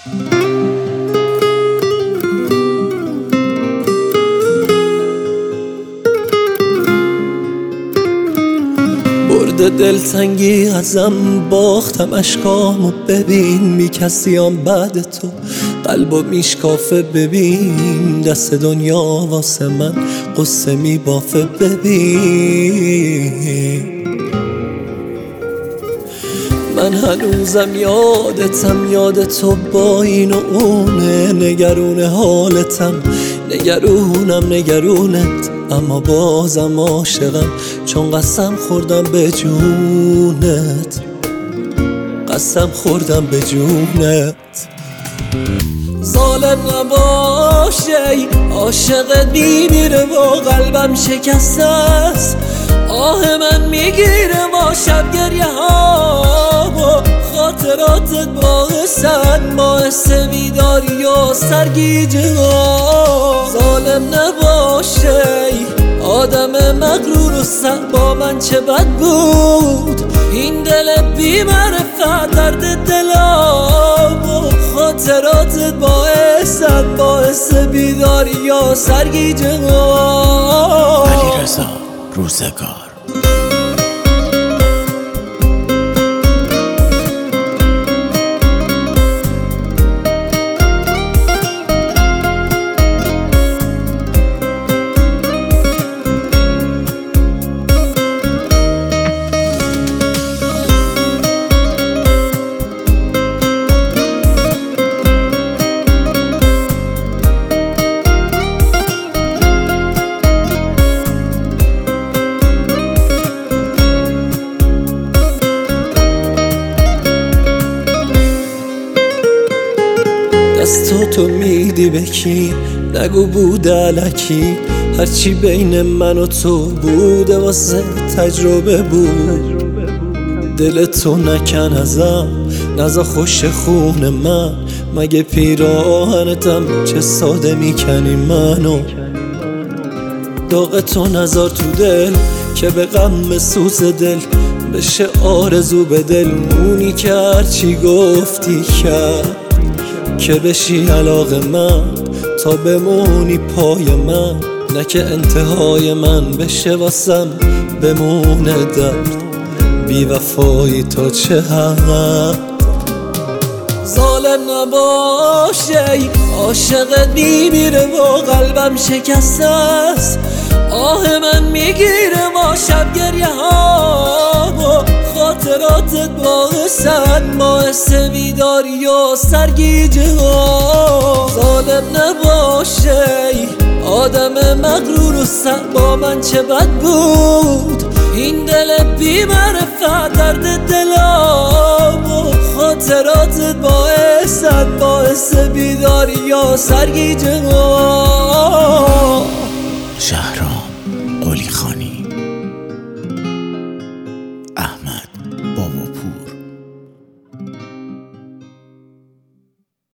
برده دلتنگی ازم، باختم اشکامو ببین، میکسیام بعد تو قلبو میشکافه. ببین دست دنیا واسه من قصه میبافه. ببین من هنوزم یادتم، یاد تو با این و اونه، نگرون حالتم، نگرونم نگرونت، اما بازم عاشقم چون قسم خوردم به جونت، قسم خوردم به جونت. ظالم نباشه عاشقت میمیره و قلبم شکسته است، آه من میگیره با شب گریه ها و خاطراتت باعثن، باعث بیداری و سرگیجه ها. ظالم نباشه آدم مغرور و سر با من چه بد بود، این دل بی معرفت درد دلم و خاطراتت باعثن، باعث بیداری و سرگیجه ها. علیرضا روزگار. دستاتو میدی به کی؟ نگو بوده الکی، هرچی بین من و تو بوده واسه تجربه بود. دلتو نکن ازم، نزا خوش خون من، مگه پیراهنتم چه ساده میکنی منو. داغتو نزار تو دل که به غم سوز دل بشه آرزو به دل، مونی که هرچی گفتی کرد که بشی علاقه من تا بمونی پای من، نه که انتهای من بشه واسم بمونه درد بی وفایی تا چه حد. ظالم نباشه عاشقت میمیره و قلبم شکسته است، آه من میگیره با شب گریه ها و خاطراتت باعثن، باعث بیداری و سرگیجه ها. ظالم نباشه آدم مغرور و سر با من چه بد بود، این دل بی معرفت درد دلم و خاطراتت باعثن، باعث بیداری و سرگیجه ها. شهرام.